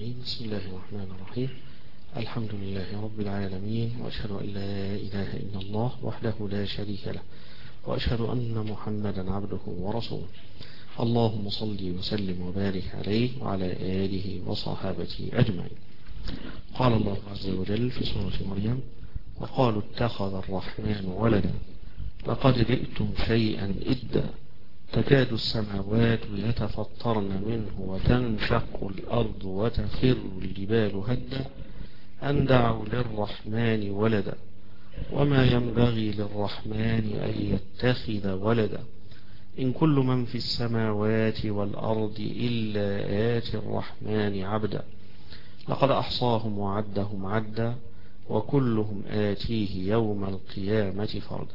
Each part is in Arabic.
أجمعين. بسم الله الرحمن الرحيم. الحمد لله رب العالمين، وأشهد أن لا إله إلا الله وحده لا شريك له، وأشهد أن محمدا عبده ورسوله. اللهم صل وسلم وبارك عليه وعلى آله وصحابته أجمعين. قال الله عز وجل في سورة مريم: وقالوا اتخذ الرحمن ولدا لقد جئتم شيئا إدا تكاد السماوات يتفطرن منه وتنشق الأرض وتخر الجبال هدا أن دعوا للرحمن ولدا وما ينبغي للرحمن أن يتخذ ولدا إن كل من في السماوات والأرض إلا آتي الرحمن عبدا لقد أحصاهم وعدهم عدا وكلهم آتيه يوم القيامة فردا.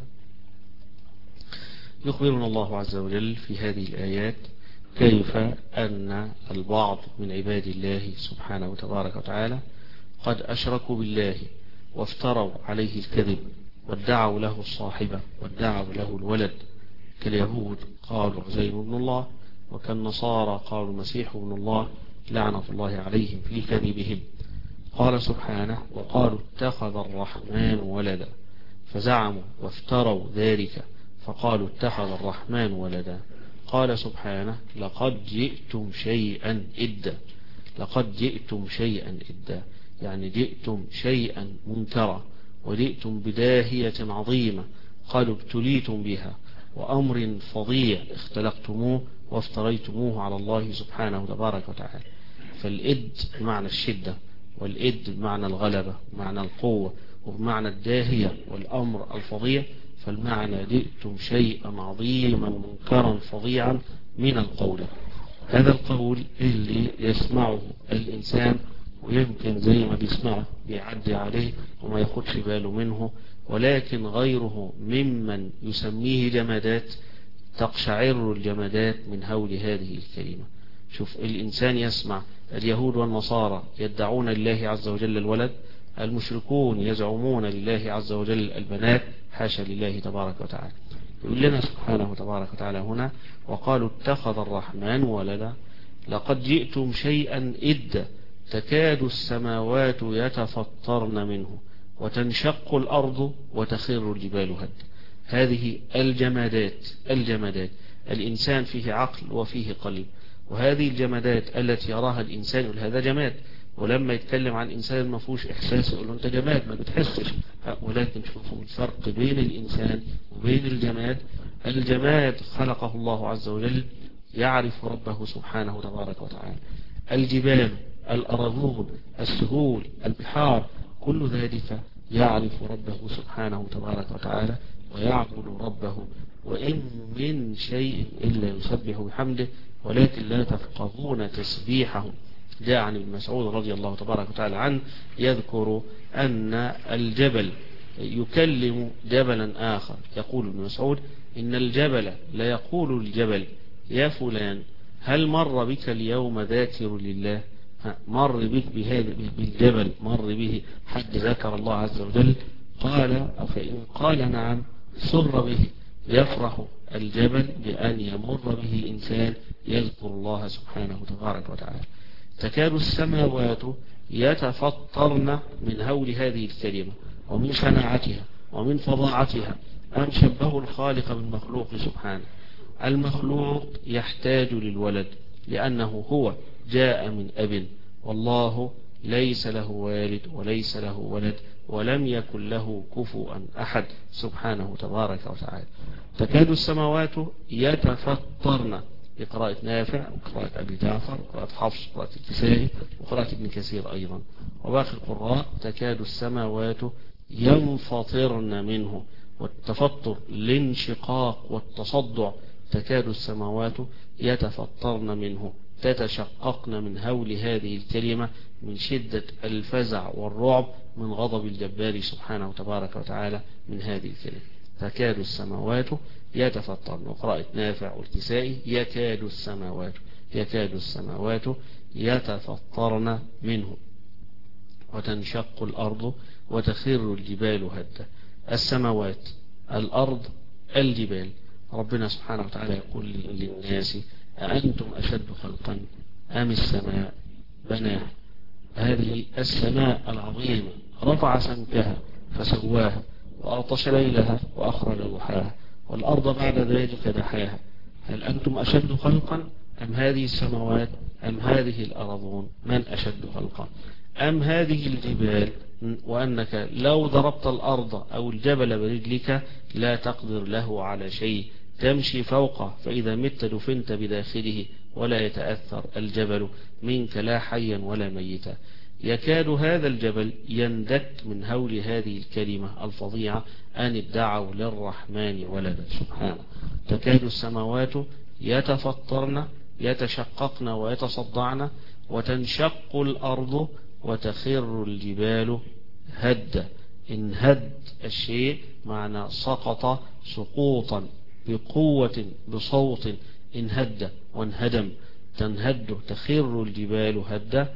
يخبرنا الله عز وجل في هذه الآيات كيف أن البعض من عباد الله سبحانه وتبارك وتعالى قد أشركوا بالله وافتروا عليه الكذب وادعوا له الصاحبة وادعوا له الولد، كاليهود قالوا عزير ابن الله، وكالنصارى قالوا المسيح ابن الله لعنة الله عليهم في كذبهم. قال سبحانه: وقالوا اتخذ الرحمن ولدا، فزعموا وافتروا ذلك فقالوا اتخذ الرحمن ولدا. قال سبحانه: لقد جئتم شيئا إدا. لقد جئتم شيئا إدا يعني جئتم شيئا منكرا، وجئتم بداهية عظيمة قد ابتليتم بها، وأمر فظيع اختلقتموه وافتريتموه على الله سبحانه وتبارك وتعالى. فالإد بمعنى الشدة، والإد بمعنى الغلبة بمعنى القوة وبمعنى الداهية والأمر الفظيع، فالمعنى جئتم شيئا عظيما منكرا فظيعا من القول. هذا القول اللي يسمعه الإنسان ويمكن زي ما بيسمعه بيعدي عليه وما ياخدش باله منه، ولكن غيره ممن يسميه جمادات تقشعر الجمادات من هول هذه الكلمة. شوف، الإنسان يسمع اليهود والنصارى يدعون لله عز وجل الولد، المشركون يزعمون لله عز وجل البنات، حاشا لله تبارك وتعالى. يقول لنا سبحانه وتبارك وتعالى هنا: وقالوا اتخذ الرحمن ولدا لقد جئتم شيئا إدا تكاد السماوات يتفطرن منه وتنشق الأرض وتخر الجبال هدا. هذه الجمادات الإنسان فيه عقل وفيه قلب، وهذه الجمادات التي يراها الإنسان يقول هذا جماد، ولما يتكلم عن إنسان ما فيهوش إحساس يقول له أنت جماد ما بتحسش. ولكن شوفوا الفرق بين الإنسان وبين الجماد. الجماد خلقه الله عز وجل يعرف ربه سبحانه وتبارك وتعالى. الجبال، الأراضون، السهول، البحار، كل ذلك يعرف ربه سبحانه وتبارك وتعالى ويعبد ربه، وإن من شيء إلا يسبح بحمده ولكن لا تفقهون تسبيحهم. جاء عن ابن مسعود رضي الله تبارك وتعالى عنه يذكر أن الجبل يكلم جبلا آخر، يقول ابن مسعود: إن الجبل لا يقول الجبل يا فلان هل مر بك اليوم ذاكر لله؟ مر بك بهذا بالجبل، مر به حد ذكر الله عز وجل؟ قال: فإن قال نعم سر به. يفرح الجبل بأن يمر به إنسان يذكر الله سبحانه وتبارك وتعالى. تكاد السماوات يتفطرن من هول هذه الكلمة ومن شناعتها ومن فظاعتها أن شبهوا الخالق بالمخلوق سبحانه. المخلوق يحتاج للولد لأنه هو جاء من أب، والله ليس له والد وليس له ولد ولم يكن له كفوا أحد سبحانه تبارك وتعالى. تكاد السماوات يتفطرن بقراءة نافع وقراءة أبي جعفر وقراءة حفص وقراءة الكسائي وقراءة ابن كثير أيضا، وباقي القراء تكاد السماوات ينفطرن منه، والتفطر الانشقاق والتصدع. تكاد السماوات يتفطرن منه، تتشققن من هول هذه الكلمة من شدة الفزع والرعب من غضب الجبار سبحانه وتبارك وتعالى من هذه الكلمة. تكاد السماوات يتفطرن، وقراءة نافع والكسائي يكاد السماوات يتفطرن منه وتنشق الأرض وتخر الجبال هدا. السماوات، الأرض، الجبال. ربنا سبحانه وتعالى يقول للناس: أأنتم أشد خلقا أم السماء بناها هذه السماء العظيمة رفع سمكها فسواها وأغطش ليلها وأخرج ضحاها والأرض بعد ذلك دحاها هل أنتم أشد خلقا أم هذه السماوات أم هذه الأرضون؟ من أشد خلقا؟ أم هذه الجبال وأنك لو ضربت الأرض أو الجبل برجلك لا تقدر له على شيء، تمشي فوقه فإذا مت دفنت بداخله ولا يتأثر الجبل منك لا حيا ولا ميتا. يكاد هذا الجبل يندك من هول هذه الكلمة الفظيعة أن ادعوا للرحمن ولدا سبحانه. تكاد السماوات يتفطرن يتشققن ويتصدعن وتنشق الأرض وتخر الجبال هدا. إن هد الشيء معنى سقط سقوطا بقوة بصوت، انهد وانهدم تنهد تخر الجبال هدا.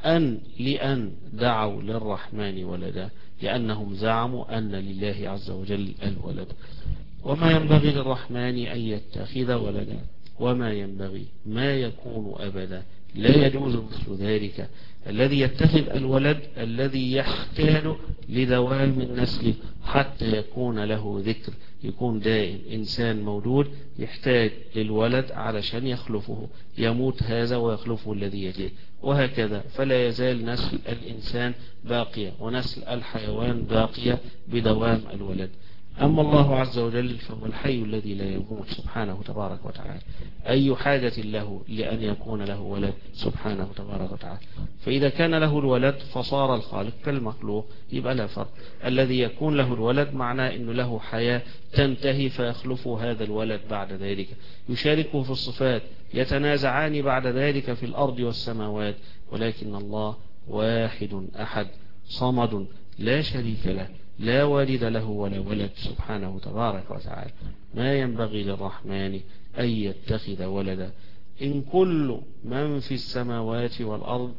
لأن دعوا للرحمن ولدا لأنهم زعموا أن لله عز وجل الولد. وما ينبغي للرحمن أن يتخذ ولدا وما ينبغي ما يكون أبدا، لا يجوز مثل ذلك. الذي يتخذ الولد الذي يحتاج لدوام النسل حتى يكون له ذكر، يكون دائم. إنسان مولود يحتاج للولد علشان يخلفه، يموت هذا ويخلفه الذي يليه، وهكذا. فلا يزال نسل الإنسان باقية ونسل الحيوان باقية بدوام الولد. أما الله عز وجل فهو الحي الذي لا يموت سبحانه تبارك وتعالى. أي حاجة له لأن يكون له ولد سبحانه تبارك وتعالى؟ فإذا كان له الولد فصار الخالق كالمخلوق، يبقى لا فرق. الذي يكون له الولد معناه أنه له حياة تنتهي فيخلفه هذا الولد بعد ذلك، يشاركه في الصفات، يتنازعان بعد ذلك في الأرض والسماوات. ولكن الله واحد أحد صمد لا شريك له، لا والد له ولا ولد سبحانه تبارك وتعالى. ما ينبغي للرحمن أن يتخذ ولدا. إن كل من في السماوات والأرض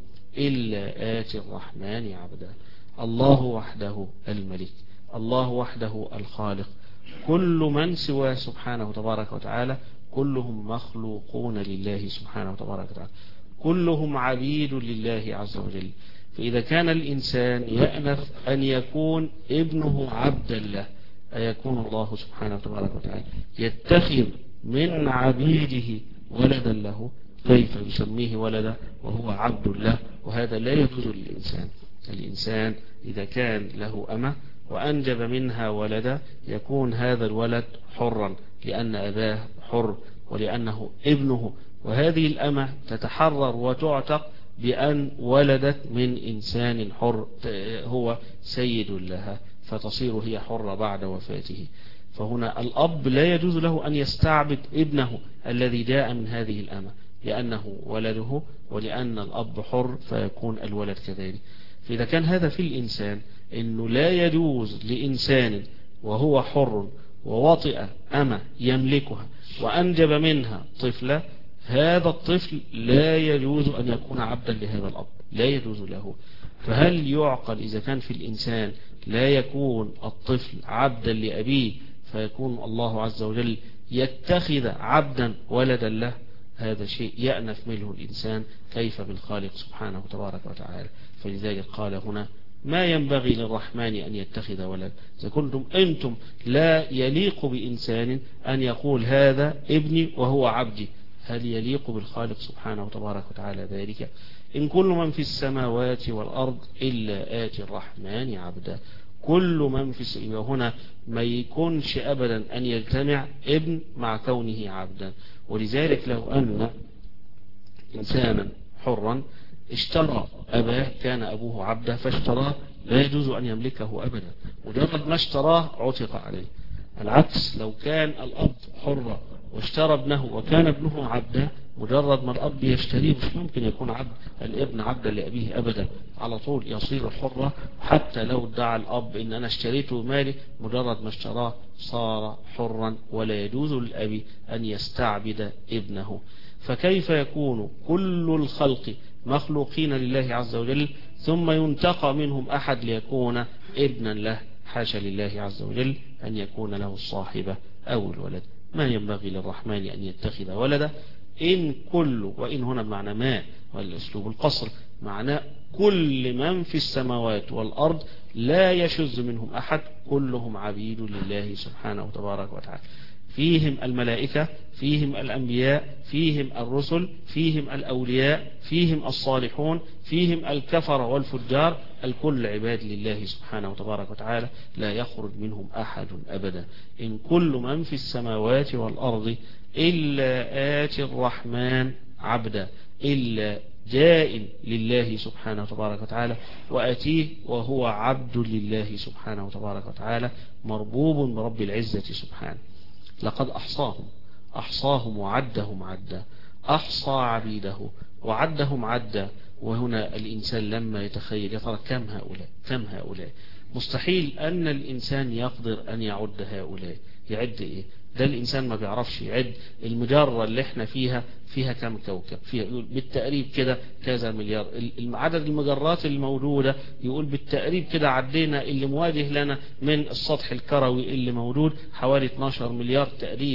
إلا آتي الرحمن عبدا. الله وحده الملك، الله وحده الخالق. كل من سواه سبحانه تبارك وتعالى كلهم مخلوقون لله سبحانه تبارك وتعالى، كلهم عبيد لله عز وجل. فإذا كان الإنسان يأنف أن يكون ابنه عبدا له، أيكون الله سبحانه تبارك وتعالى يتخذ من عبيده ولدا له؟ كيف يسميه ولدا وهو عبد له؟ وهذا لا يجوز للإنسان. الإنسان إذا كان له أمة وأنجب منها ولدا يكون هذا الولد حرا لأن أباه حر ولأنه ابنه، وهذه الأمة تتحرر وتعتق بأن ولدت من إنسان حر هو سيد لها، فتصير هي حرة بعد وفاته. فهنا الأب لا يجوز له أن يستعبد ابنه الذي جاء من هذه الأمة لأنه ولده، ولأن الأب حر فيكون الولد كذلك. فإذا كان هذا في الإنسان إنه لا يجوز لإنسان وهو حر ووطئ أمة يملكها وأنجب منها طفلة، هذا الطفل لا يجوز أن يكون عبدا لهذا الأب، لا يجوز له. فهل يعقل إذا كان في الإنسان لا يكون الطفل عبدا لأبيه فيكون الله عز وجل يتخذ عبدا ولدا له؟ هذا شيء يأنف منه الإنسان، كيف بالخالق سبحانه تبارك وتعالى؟ فلذلك قال هنا ما ينبغي للرحمن أن يتخذ ولد. إذا كنتم أنتم لا يليق بإنسان أن يقول هذا ابني وهو عبدي، هل يليق بالخالق سبحانه تبارك وتعالى ذلك؟ إن كل من في السماوات والأرض إلا آتي الرحمن عبدا. كل من في السماء هنا ما يكونش أبدا أن يجتمع ابن مع كونه عبدا. ولذلك لو أن إنسانا حرا اشترى أباه كان أبوه عبدا فاشتراه، لا يجوز أن يملكه أبدا، مجرد ما اشتراه عتق عليه. العكس لو كان الأب حرا واشترى ابنه وكان ابنه عبدا، مجرد ما الأب يشتريه مش ممكن يكون عبد الابن عبدا لأبيه أبدا، على طول يصير حرة. حتى لو ادعى الأب إن أنا اشتريته مالي، مجرد ما اشتراه صار حرا، ولا يجوز للأب أن يستعبد ابنه. فكيف يكون كل الخلق مخلوقين لله عز وجل ثم ينتقى منهم أحد ليكون ابنا له؟ حاشا لله عز وجل أن يكون له الصاحبة أو الولد. ما ينبغي للرحمن أن يتخذ ولدا. إن كل، وإن هنا بمعنى ما، والأسلوب القصر، معناه كل من في السماوات والأرض لا يشذ منهم أحد، كلهم عبيد لله سبحانه وتبارك وتعالى. فيهم الملائكة، فيهم الأنبياء، فيهم الرسل، فيهم الأولياء، فيهم الصالحون، فيهم الكفر والفجار، الكل عباد لله سبحانه وتبارك وتعالى، لا يخرج منهم أحد أبدا. إن كل من في السماوات والأرض إلا آتي الرحمن عبدا، إلا جاء لله سبحانه وتبارك وتعالى، وأتيه وهو عبد لله سبحانه وتبارك وتعالى، مربوب برب العزة سبحانه. لقد أحصاهم وعدهم عدا، أحصى عبيده وعدهم عدا. وهنا الإنسان لما يتخيل يترى كم هؤلاء، مستحيل أن الإنسان يقدر أن يعد هؤلاء. يعد إيه؟ ده الإنسان ما بيعرفش يعد. المجرة اللي احنا فيها كم كوكب، فيها يقول بالتقريب كده كذا مليار. عدد المجرات الموجودة يقول بالتقريب كده عدينا اللي مواجه لنا من السطح الكروي اللي موجود حوالي 12 مليار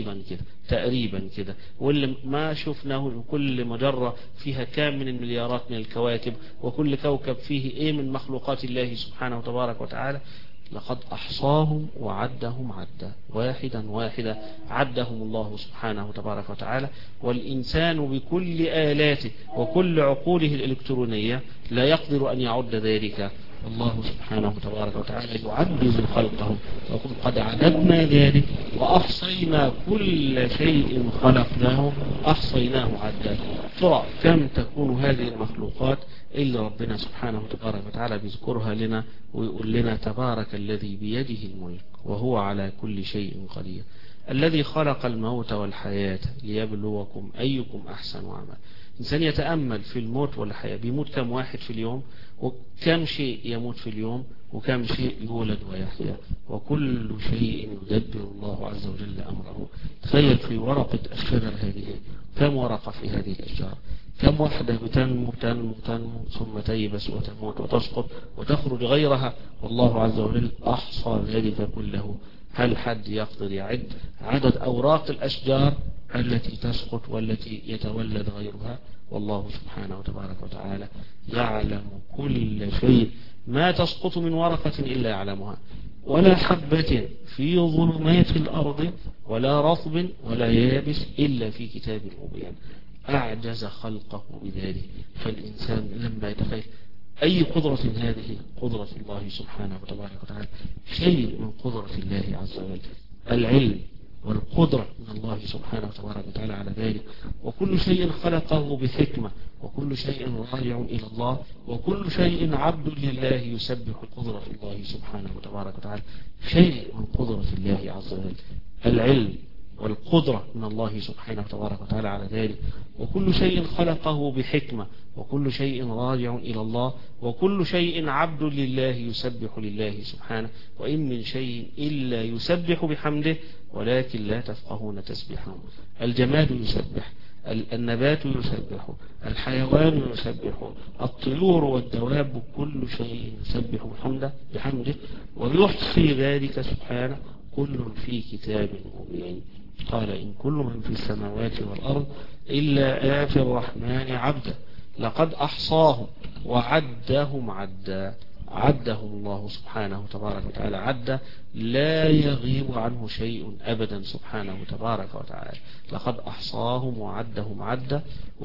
تقريبا كده. واللي ما شفناه كل مجرة فيها كام من المليارات من الكواكب، وكل كوكب فيه ايه من مخلوقات الله سبحانه وتبارك وتعالى. لقد أحصاهم وعدهم عدا، واحدا عدهم الله سبحانه وتبارك وتعالى. والإنسان بكل آلاته وكل عقوله الإلكترونية لا يقدر أن يعد ذلك. الله سبحانه وتبارك وتعالى يعجز خلقه، وقل قد عددنا ذلك وأحصينا كل شيء خلقناه أحصيناه عدا. ترى كم تكون هذه المخلوقات اللي ربنا سبحانه وتبارك وتعالى بيذكرها لنا ويقول لنا تبارك الذي بيده الملك وهو على كل شيء قدير، الذي خلق الموت والحياة ليبلوكم أيكم أحسن عملا. إنسان يتأمل في الموت والحياة، بيموت كم واحد في اليوم، وكم شيء يموت في اليوم، وكم شيء يولد ويحيا، وكل شيء يدبر الله عز وجل أمره. تخيل في ورقة الشجر هذه كم ورقة في هذه الأشجار، كم واحدة بتنمو ثم تيبس وتموت وتسقط وتخرج غيرها، والله عز وجل أحصى ذلك كله. هل حد يقدر يعد عدد أوراق الأشجار التي تسقط والتي يتولد غيرها؟ والله سبحانه وتبارك وتعالى يعلم كل شيء، ما تسقط من ورقة إلا يعلمها، ولا حبة في ظلمات الأرض ولا رطب ولا يابس إلا في كتاب مبين. أعجز خلقه بذلك. فالإنسان لما يتخيل أي قدرة هذه، قدرة الله سبحانه وتبارك وتعالى، شيء من قدرة الله عز وجل. العلم والقدرة من الله سبحانه وتبارك وتعالى على ذلك. وكل شيء خلقه بحكمة، وكل شيء راجع إلى الله، وكل شيء عبد لله يسبح قدرة الله سبحانه وتبارك وتعالى. شيء من قدرة الله عز وجل، العلم والقدرة من الله سبحانه وتبارك وتعالى على ذلك. وكل شيء خلقه بحكمة، وكل شيء راجع إلى الله، وكل شيء عبد لله يسبح لله سبحانه. وإن من شيء إلا يسبح بحمده ولكن لا تفقهون تسبيحهم. الجماد يسبح، النبات يسبح، الحيوان يسبح، الطيور والدواب، كل شيء يسبح بحمده ويحصي ذلك سبحانه، كل في كتاب مبين. قال إن كل من في السماوات والأرض إلا آتي الرحمن عبدا. لقد أحصاهم وعدهم عدا، عدهم الله سبحانه وتبارك وتعالى عدا، لا يغيب عنه شيء أبدا سبحانه وتبارك وتعالى. لقد أحصاهم وعدهم عدا،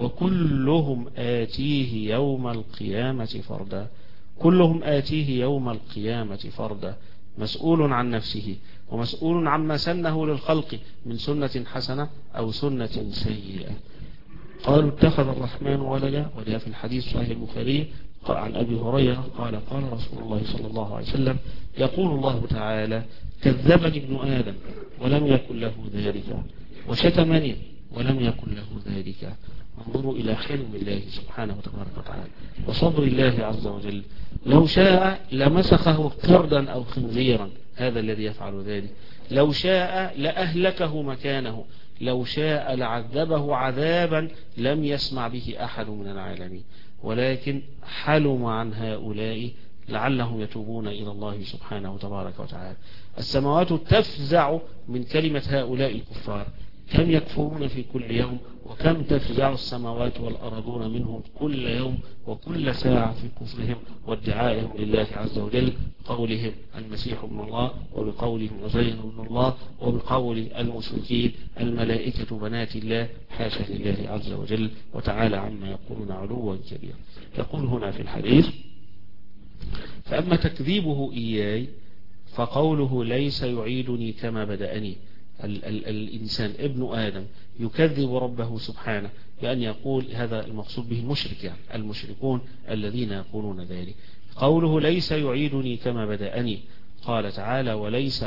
وكلهم آتيه يوم القيامة فردا. كلهم آتيه يوم القيامة فردا، مسؤول عن نفسه ومسؤول عما سنه للخلق من سنة حسنة أو سنة سيئة. قالوا اتخذ الرحمن ولدا. وجاء في الحديث صحيح البخاري عن أبي هريرة قال قال رسول الله صلى الله عليه وسلم يقول الله تعالى كذبني ابن آدم ولم يكن له ذلك، وشتمني ولم يكن له ذلك. انظروا إلى حلم الله سبحانه وتبارك وتعالى وصبر الله عز وجل. لو شاء لمسخه قردا أو خنزيرا، هذا الذي يفعل ذلك. لو شاء لأهلكه مكانه، لو شاء لعذبه عذابا لم يسمع به أحد من العالمين، ولكن حلم عن هؤلاء لعلهم يتوبون إلى الله سبحانه وتبارك وتعالى. السماوات تفزع من كلمة هؤلاء الكفار، كم يكفرون في كل يوم، وكم تفزع السماوات والأرضون منهم كل يوم وكل ساعة في كفرهم وادعائهم لله عز وجل، قولهم المسيح ابن الله، وبقولهم عزير ابن الله، وبقول المشركين الملائكة بنات الله، حاشا لله عز وجل وتعالى عما يقولون علوا كبيرا. يقول هنا في الحديث: فأما تكذيبه إياي فقوله ليس يعيدني كما بدأني. الإنسان ابن آدم يكذب ربه سبحانه بأن يقول، هذا المقصود به المشرك، يعني المشركون الذين يقولون ذلك. قوله ليس يعيدني كما بدأني، قال تعالى: وليس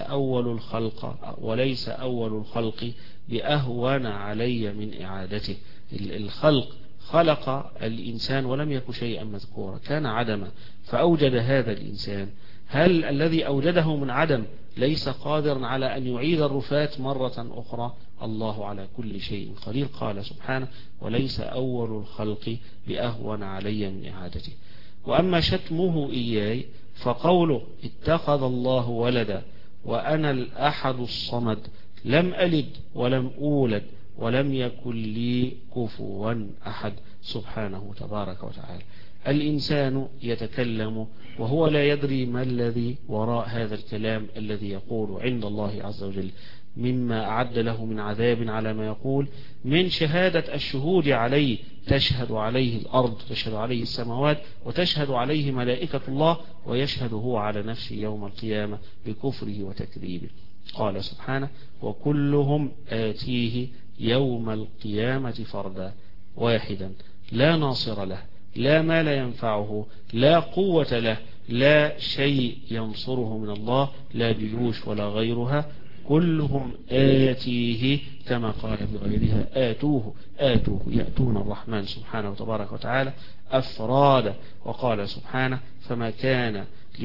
أول الخلق بأهون علي من إعادته. الخلق خلق الإنسان ولم يكن شيئا مذكورا، كان عدما فأوجد هذا الإنسان. هل الذي أوجده من عدم ليس قادرا على أن يعيد الرفات مرة أخرى؟ الله على كل شيء قدير. قال سبحانه: وليس أول الخلق بأهون علي من إعادته. وأما شتمه إياي فقوله اتخذ الله ولدا وأنا الأحد الصمد لم ألد ولم أولد ولم يكن لي كفوا أحد، سبحانه تبارك وتعالى. الإنسان يتكلم وهو لا يدري ما الذي وراء هذا الكلام الذي يقول عند الله عز وجل، مما أعد له من عذاب على ما يقول، من شهادة الشهود عليه، تشهد عليه الأرض، تشهد عليه السماوات، وتشهد عليه ملائكة الله، ويشهد هو على نفسه يوم القيامة بكفره وتكذيبه. قال سبحانه: وكلهم آتيه يوم القيامة فردا واحدا لا ناصر له، لا مال ينفعه، لا قوة له، لا شيء ينصره من الله، لا جيوش ولا غيرها، كلهم آتيه كما قال بغيرها آتوه يأتون الرحمن سبحانه وتبارك وتعالى أفرادا. وقال سبحانه: فما كان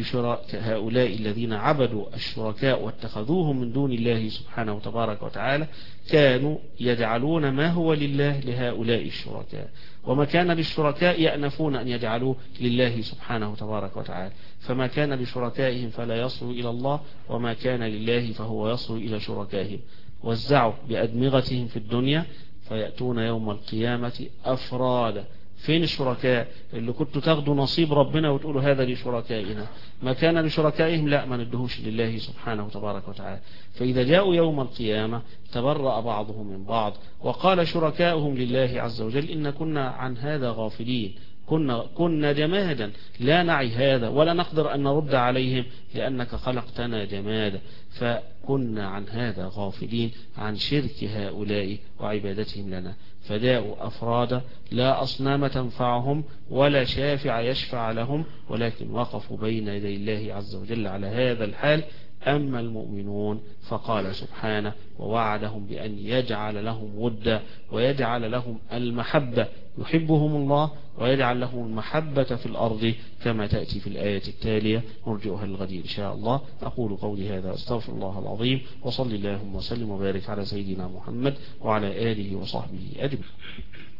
هؤلاء الذين عبدوا الشركاء واتخذوهم من دون الله سبحانه وتبارك وتعالى كانوا يجعلون ما هو لله لهؤلاء الشركاء، وما كان للشركاء يأنفون أن يجعلوه لله سبحانه وتبارك وتعالى. فما كان لشركائهم فلا يصل إلى الله، وما كان لله فهو يصل إلى شركائهم. وزعوا بأدمغتهم في الدنيا فيأتون يوم القيامة أفرادا. فين الشركاء اللي كنتوا تاخدوا نصيب ربنا وتقولوا هذا لشركائنا؟ ما كان لشركائهم لا، ما ندهوش لله سبحانه وتبارك وتعالى. فإذا جاءوا يوم القيامة تبرأ بعضهم من بعض، وقال شركائهم لله عز وجل: إن كنا عن هذا غافلين، كنا جمادا لا نعي هذا ولا نقدر أن نرد عليهم لأنك خلقتنا جمادا، فكنا عن هذا غافلين، عن شرك هؤلاء وعبادتهم لنا. فجاءوا أفرادا، لا أصنام تنفعهم ولا شافع يشفع لهم، ولكن وقفوا بين يدي الله عز وجل على هذا الحال. أما المؤمنون فقال سبحانه: ووعدهم بأن يجعل لهم ودا ويجعل لهم المحبة، يحبهم الله ويجعل لهم المحبة في الأرض كما تأتي في الآية التالية، نرجئها للغد إن شاء الله. أقول قولي هذا، أستغفر الله العظيم، وصلي اللهم وسلم وبارك على سيدنا محمد وعلى آله وصحبه أجمعين.